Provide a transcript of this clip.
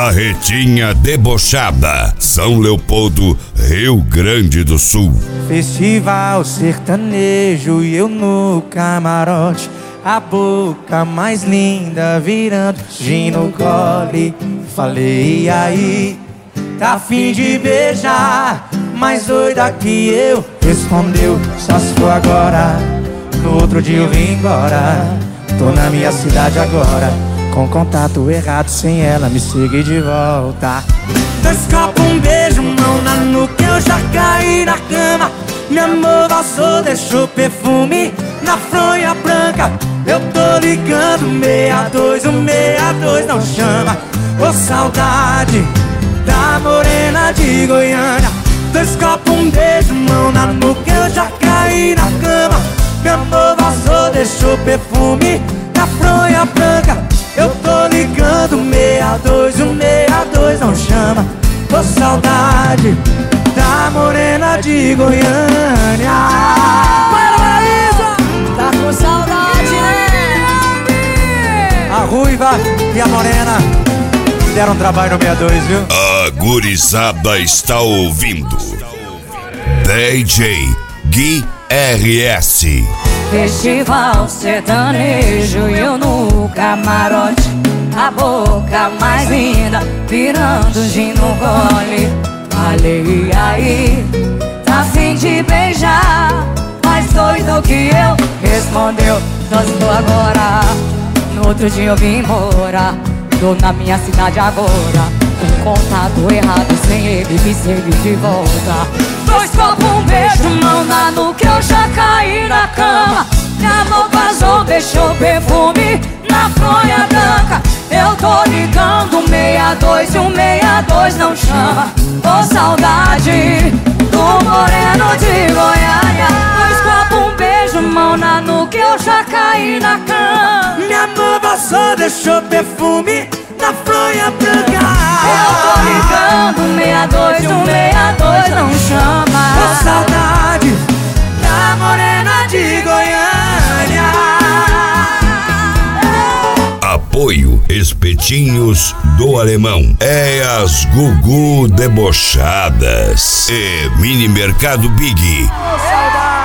Carretinha Debochada, São Leopoldo, Rio Grande do Sul. Festival sertanejo e eu no camarote, a boca mais linda virando gin no gole. Falei, e aí, tá a fim de beijar? Mais doida que eu, respondeu, só se for agora. No outro dia eu vim embora, tô na minha cidade agora, com contato errado, sem ela me seguir de volta. Dois copos, um beijo, mão na nuca, eu já caí na cama. Meu amor vazou, deixou perfume na fronha branca. Eu tô ligando 62, 162 não chama. Ô saudade da morena de Goiânia. Dois copos, um beijo, mão na nuca, eu já caí na cama. Meu amor vazou, deixou perfume na fronha branca. Eu tô ligando 62, 162 não chama. Tô saudade da morena de Goiânia. Paraíso! Tá com saudade, né? A ruiva e a morena deram trabalho no 62, viu? A gurizada está ouvindo DJ Gui RS. Festival sertanejo e eu no camarote, a boca mais linda virando gin no gole. Falei, e aí, tá a fim de beijar? Mais doido que eu, respondeu, só estou agora. No outro dia eu vim embora, tô na minha cidade agora, com contato errado, sem ele me seguir de volta. Dois copos, um beijo, mão na nuca, eu já caí na cama. Minha mão vazou, deixou perfume na fronha branca. Eu tô ligando 62, 162 não chama. Tô saudade do moreno de Goiânia. Dois copos, um beijo, mão na nuca, eu já caí na cama. Minha mão vazou, deixou perfume na fronha branca. Eu tô ligando 62, 162 não chama. Tô saudade da morena de Goiânia. Apoio Espetinhos do Alemão, é as Gugu Debochadas e Mini Mercado Big. Saudade.